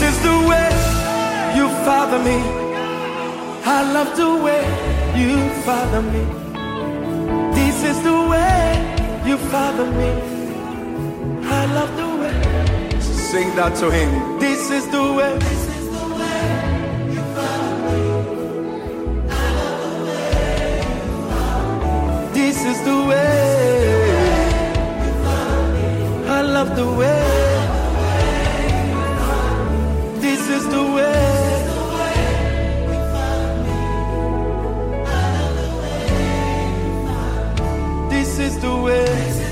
is the way you father me. I love the way you father me. This is the way you father me. I love the way. Sing that to him. This is the way. This is the way you father me. I love the way you father me. This is the way you father me. I love the way. This is the way. This is the way.